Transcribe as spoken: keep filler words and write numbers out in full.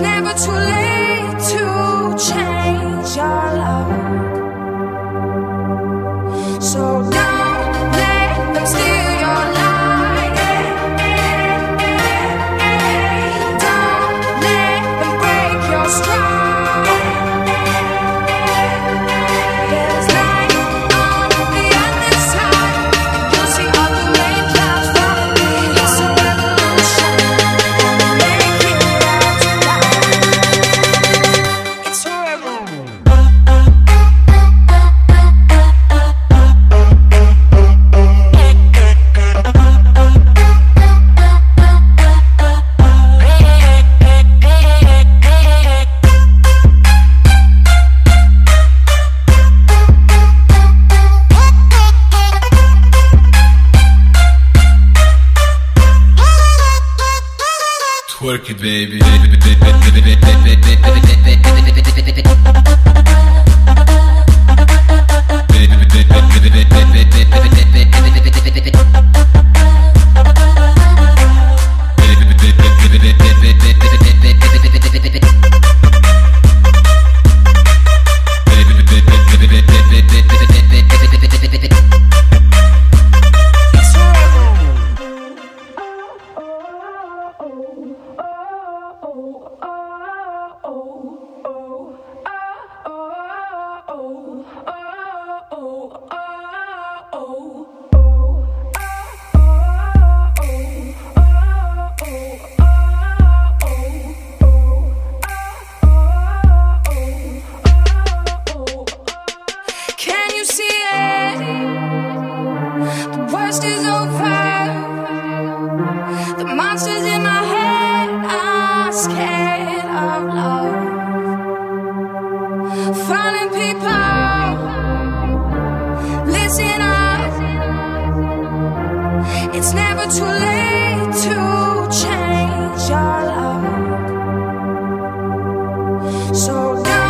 never too late to change your love. So don't let them steal your light. Don't let them break your stride. There's light on the other side. You'll see all the rain clouds follow me. It's a revolution. Make it out tonight. It's forever. Twerk it, baby. Can you see it? The worst is over. The monsters in my head are scared of love. Fallen people, listen up. It's never too late to change your love. So don't